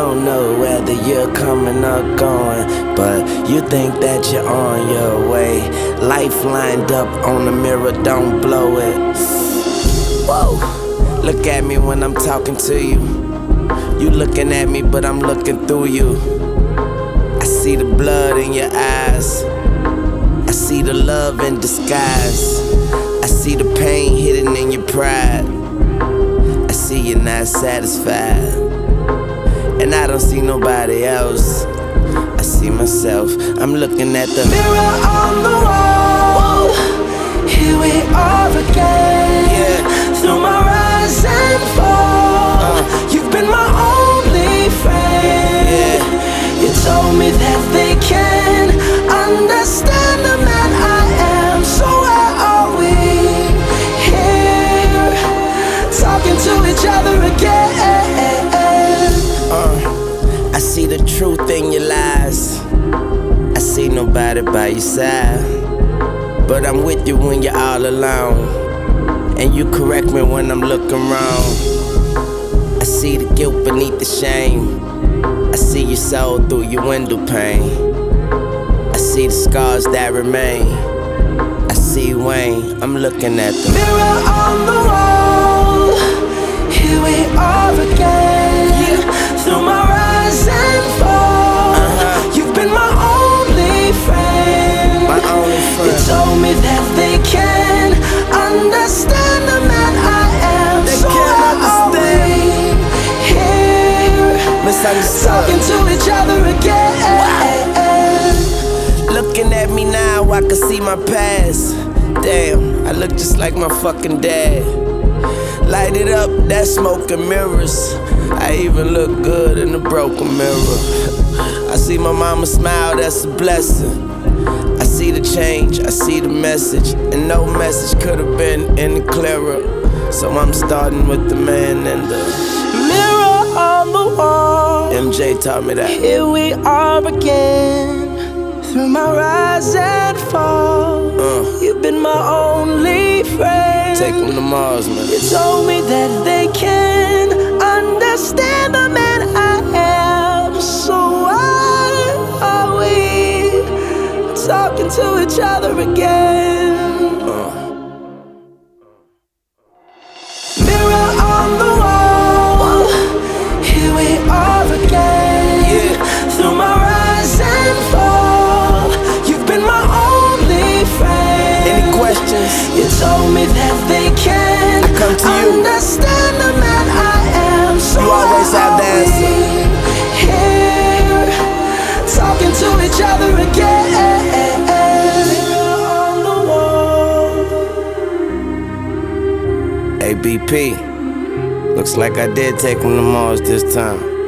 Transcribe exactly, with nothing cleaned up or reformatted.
don't know whether you're coming or going, but you think that you're on your way. Life lined up on the mirror, don't blow it. Whoa, look at me when I'm talking to you. You looking at me, but I'm looking through you. I see the blood in your eyes. I see the love in disguise. I see the pain hidden in your pride. I see you're not satisfied, and I don't see nobody else. I see myself. I'm looking at the mirror on the wall. Whoa. Here we are again. Yeah. Through my rise and fall, uh. you've been my only friend. Yeah. You told me that they can understand the man I am. So where are we? Here, talking to each other again. Uh, I see the truth in your lies. I see nobody by your side, but I'm with you when you're all alone, and you correct me when I'm looking wrong. I see the guilt beneath the shame. I see your soul through your window pane. I see the scars that remain. I see Wayne, I'm looking at the mirror on the wall. Here we are again. Yeah. Through my rise and fall, uh-huh. you've been my only friend. My only friend. You told me that they can understand the man I am. They so can't understand. Here, talking to each other again. Wow. Looking at me now, I can see my past. Damn, I look just like my fucking dad. Light it up, that smoke and mirrors. I even look good in the broken mirror. I see my mama smile, that's a blessing. I see the change, I see the message, and no message could have been any clearer. So I'm starting with the man and the mirror on the wall. M J taught me that. Here we are again. Through my rise and fall, uh, you've been my only friend. Take them to Mars, man. You told me that they can understand the man I am. So why are we talking to each other again? Uh. Mirror on the wall. Here we are again. Yeah. Through my rise and fall, you've been my only friend. Any questions? You told me that they can I come to you. understand the man I am. So you always have the answer. Here, talking to each other again. Mirror on the wall. A B P. Looks like I did take him to Mars this time.